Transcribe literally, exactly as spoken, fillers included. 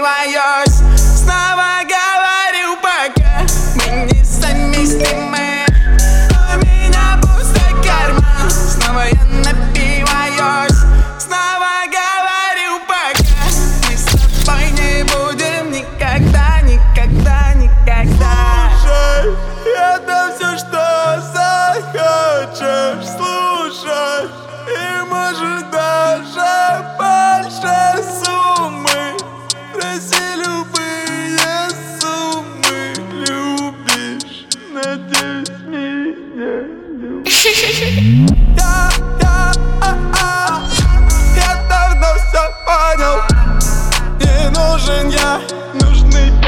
напиваюсь. Снова говорю, пока мы не совместимы. У меня пустой карман, снова я напиваюсь. Снова говорю, пока мы с тобой не будем никогда, никогда, никогда. Слушай, это все, что захочешь слушать, и может даже больше суммы. Проси любые суммы. Любишь, надеюсь, меня любишь. Я, я, а, а, я давно все понял. Не нужен я, нужны